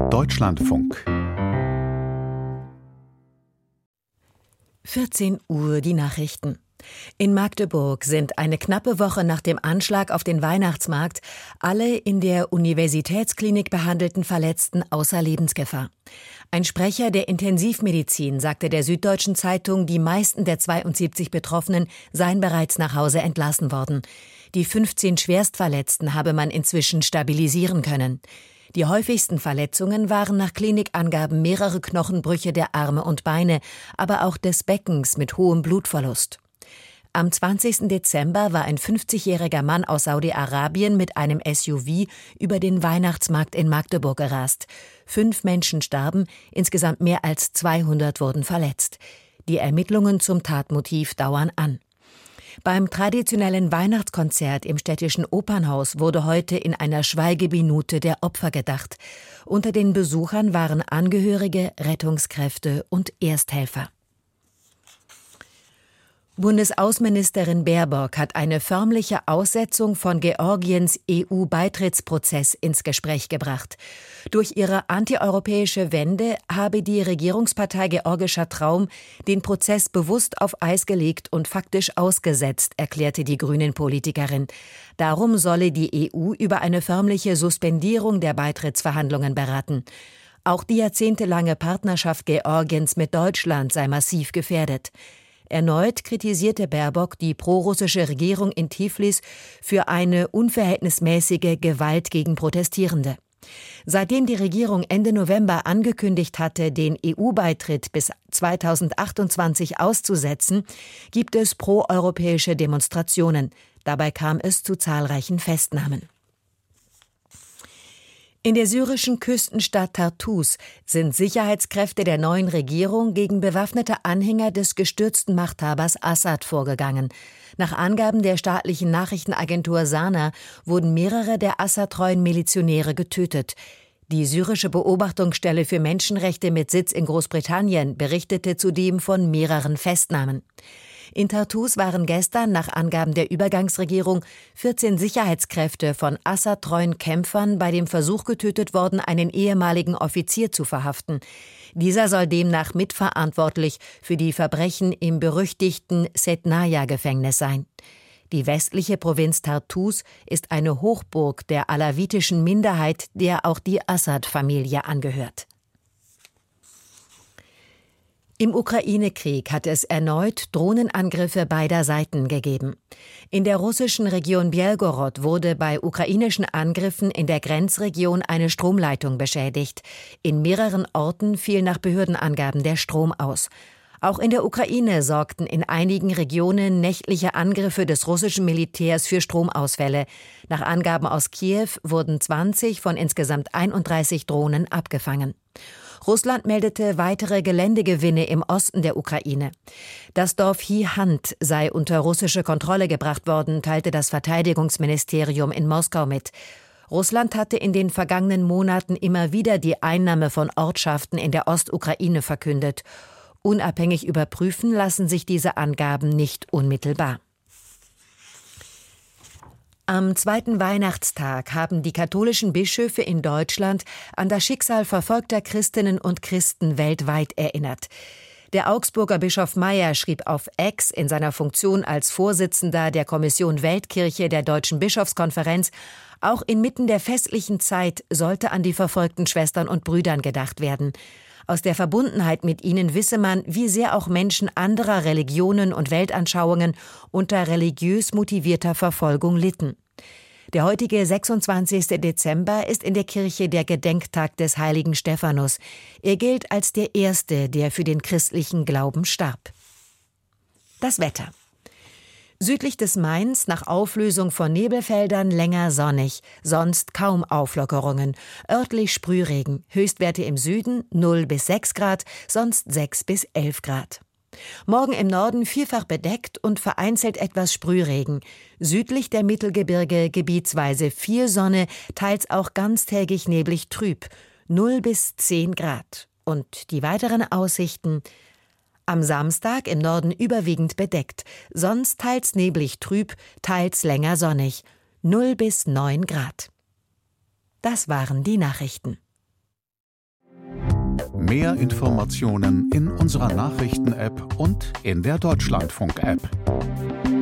Deutschlandfunk 14 Uhr die Nachrichten. In Magdeburg sind eine knappe Woche nach dem Anschlag auf den Weihnachtsmarkt alle in der Universitätsklinik behandelten Verletzten außer Lebensgefahr. Ein Sprecher der Intensivmedizin sagte der Süddeutschen Zeitung, die meisten der 72 Betroffenen seien bereits nach Hause entlassen worden. Die 15 Schwerstverletzten habe man inzwischen stabilisieren können. Die häufigsten Verletzungen waren nach Klinikangaben mehrere Knochenbrüche der Arme und Beine, aber auch des Beckens mit hohem Blutverlust. Am 20. Dezember war ein 50-jähriger Mann aus Saudi-Arabien mit einem SUV über den Weihnachtsmarkt in Magdeburg gerast. 5 Menschen starben, insgesamt mehr als 200 wurden verletzt. Die Ermittlungen zum Tatmotiv dauern an. Beim traditionellen Weihnachtskonzert im städtischen Opernhaus wurde heute in einer Schweigeminute der Opfer gedacht. Unter den Besuchern waren Angehörige, Rettungskräfte und Ersthelfer. Bundesaußenministerin Baerbock hat eine förmliche Aussetzung von Georgiens EU-Beitrittsprozess ins Gespräch gebracht. Durch ihre antieuropäische Wende habe die Regierungspartei Georgischer Traum den Prozess bewusst auf Eis gelegt und faktisch ausgesetzt, erklärte die Grünen-Politikerin. Darum solle die EU über eine förmliche Suspendierung der Beitrittsverhandlungen beraten. Auch die jahrzehntelange Partnerschaft Georgiens mit Deutschland sei massiv gefährdet. Erneut kritisierte Baerbock die prorussische Regierung in Tiflis für eine unverhältnismäßige Gewalt gegen Protestierende. Seitdem die Regierung Ende November angekündigt hatte, den EU-Beitritt bis 2028 auszusetzen, gibt es proeuropäische Demonstrationen. Dabei kam es zu zahlreichen Festnahmen. In der syrischen Küstenstadt Tartus sind Sicherheitskräfte der neuen Regierung gegen bewaffnete Anhänger des gestürzten Machthabers Assad vorgegangen. Nach Angaben der staatlichen Nachrichtenagentur Sana wurden mehrere der Assad-treuen Milizionäre getötet. Die syrische Beobachtungsstelle für Menschenrechte mit Sitz in Großbritannien berichtete zudem von mehreren Festnahmen. In Tartus waren gestern nach Angaben der Übergangsregierung 14 Sicherheitskräfte von Assad-treuen Kämpfern bei dem Versuch getötet worden, einen ehemaligen Offizier zu verhaften. Dieser soll demnach mitverantwortlich für die Verbrechen im berüchtigten Sednaya-Gefängnis sein. Die westliche Provinz Tartus ist eine Hochburg der alawitischen Minderheit, der auch die Assad-Familie angehört. Im Ukraine-Krieg hat es erneut Drohnenangriffe beider Seiten gegeben. In der russischen Region Belgorod wurde bei ukrainischen Angriffen in der Grenzregion eine Stromleitung beschädigt. In mehreren Orten fiel nach Behördenangaben der Strom aus. Auch in der Ukraine sorgten in einigen Regionen nächtliche Angriffe des russischen Militärs für Stromausfälle. Nach Angaben aus Kiew wurden 20 von insgesamt 31 Drohnen abgefangen. Russland meldete weitere Geländegewinne im Osten der Ukraine. Das Dorf Hihand sei unter russische Kontrolle gebracht worden, teilte das Verteidigungsministerium in Moskau mit. Russland hatte in den vergangenen Monaten immer wieder die Einnahme von Ortschaften in der Ostukraine verkündet. Unabhängig überprüfen lassen sich diese Angaben nicht unmittelbar. Am zweiten Weihnachtstag haben die katholischen Bischöfe in Deutschland an das Schicksal verfolgter Christinnen und Christen weltweit erinnert. Der Augsburger Bischof Meyer schrieb auf X in seiner Funktion als Vorsitzender der Kommission Weltkirche der Deutschen Bischofskonferenz: Auch inmitten der festlichen Zeit sollte an die verfolgten Schwestern und Brüdern gedacht werden. Aus der Verbundenheit mit ihnen wisse man, wie sehr auch Menschen anderer Religionen und Weltanschauungen unter religiös motivierter Verfolgung litten. Der heutige 26. Dezember ist in der Kirche der Gedenktag des heiligen Stephanus. Er gilt als der Erste, der für den christlichen Glauben starb. Das Wetter. Südlich des Mains nach Auflösung von Nebelfeldern länger sonnig, sonst kaum Auflockerungen. Örtlich Sprühregen, Höchstwerte im Süden 0 bis 6 Grad, sonst 6 bis 11 Grad. Morgen im Norden vielfach bedeckt und vereinzelt etwas Sprühregen. Südlich der Mittelgebirge gebietsweise viel Sonne, teils auch ganztägig neblig trüb, 0 bis 10 Grad. Und die weiteren Aussichten: Am Samstag im Norden überwiegend bedeckt, sonst teils neblig trüb, teils länger sonnig, 0 bis 9 Grad. Das waren die Nachrichten. Mehr Informationen in unserer Nachrichten-App und in der Deutschlandfunk-App.